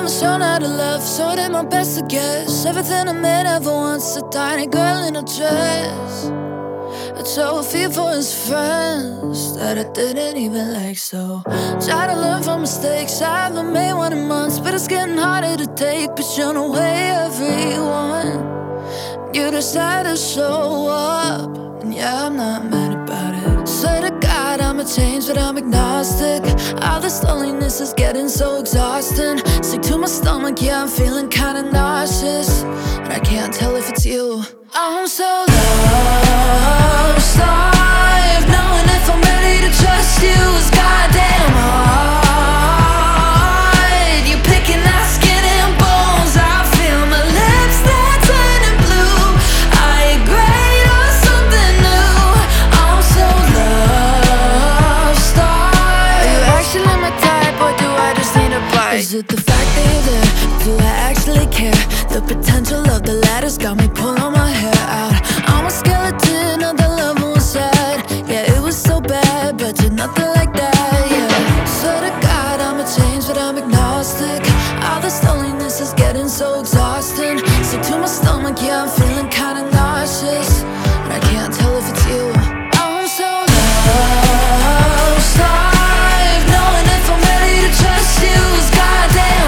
was shown how to love, so I did my best to guess everything a man ever wants, a tiny girl in a dress. I told a few for his friends that I didn't even like, so try to learn from mistakes. I haven't made one in months, but it's getting harder to take. But you know, way everyone, you decide to show up, and yeah, I'm not mad about it. Swear to God, I'ma change, but I'm agnostic. All this loneliness is getting so exhausting. Sick to my stomach, yeah, I'm feeling kinda nauseous, and I can't tell if it's you. I'm so lost, I've knowing if I'm ready to trust you is goddamn hard. You're picking out skin and bones, I feel my lips, they're turning blue. Are you great or something new? I'm so lost, are you actually my type, or do I just need a bite? Is it the fact that you're there? Do I actually care? The potential of the latter's got me pulling my hair out. I'm a skeleton of the love inside. Yeah, it was so bad, but you're nothing like that, yeah. Swear to God, I'ma change, but I'm agnostic. All this loneliness is getting so exhausting. Sick to my stomach, yeah, I'm feeling kinda nauseous, and I can't tell if it's you. I'm so lost, I've knowing if I'm ready to trust you is goddamn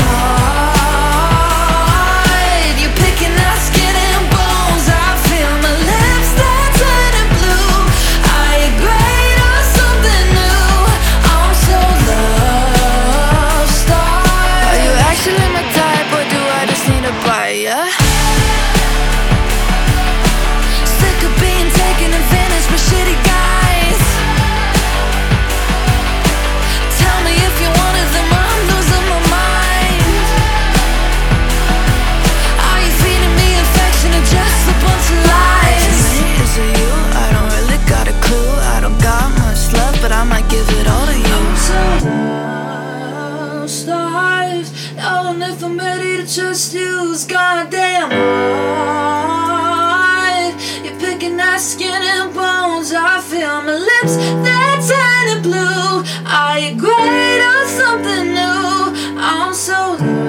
hard. You're picking out skin and bones, I feel my lips, they're turning blue. Are you great or something new? I'm so lost, are you actually my type, or do I just need a bite, yeah? Sick of being taken advantage by shitty guys. Tell me if you're one of them, I'm losing my mind. Are you feeding me affection or just a bunch of lies? Is it you? I don't really got a clue. I don't got much left, but I might give it all to you. I'm so lost, I've known if I'm ready to trust you is goddamn hard. You're picking at skin and bones, I feel my lips, they're turning blue. Are you great or something new? I'm so lost.